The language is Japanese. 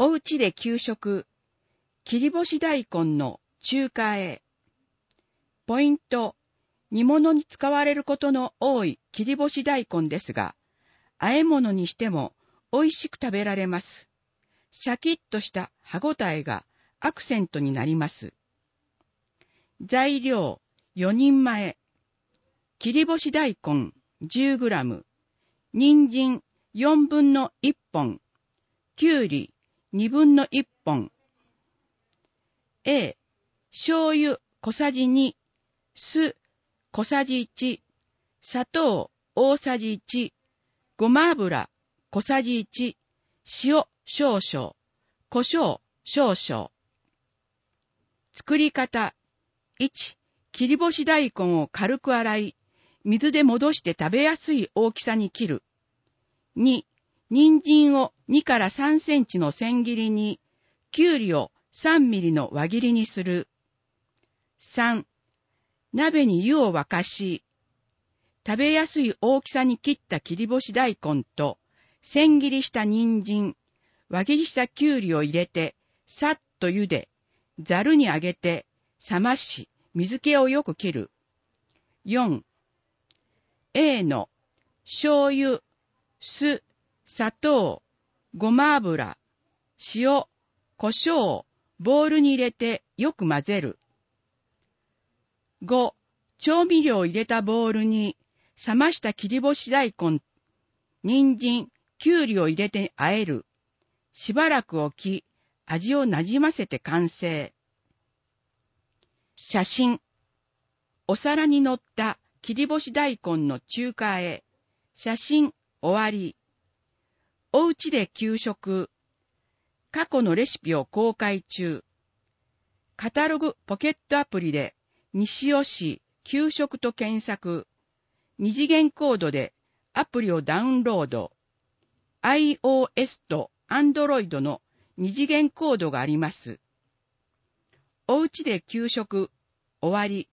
おうちで給食、切り干し大根の中華和え。ポイント、煮物に使われることの多い切り干し大根ですが、和え物にしても美味しく食べられます。シャキッとした歯ごたえがアクセントになります。材料、4人前。切り干し大根 10g、人参4分の1本、きゅうり2分の1本。A、醤油小さじ2、酢小さじ1、砂糖大さじ1、ごま油小さじ1、塩少々、胡椒少々。作り方。1、切り干し大根を軽く洗い、水で戻して食べやすい大きさに切る。2、人参を2から3センチの千切りに、きゅうりを3ミリの輪切りにする。3、鍋に湯を沸かし、食べやすい大きさに切った切り干し大根と、千切りした人参、輪切りしたきゅうりを入れて、さっと茹で、ざるにあげて、冷まし、水気をよく切る。4、A の醤油、酢、砂糖、ごま油、塩、胡椒をボウルに入れてよく混ぜる。5、調味料を入れたボウルに冷ました切り干し大根、人参、きゅうりを入れて和える。しばらく置き、味をなじませて完成。写真。お皿に乗った切り干し大根の中華和え。写真終わり。おうちで給食。過去のレシピを公開中。カタログポケットアプリで西尾市給食と検索。二次元コードでアプリをダウンロード。iOS と Android の二次元コードがあります。おうちで給食終わり。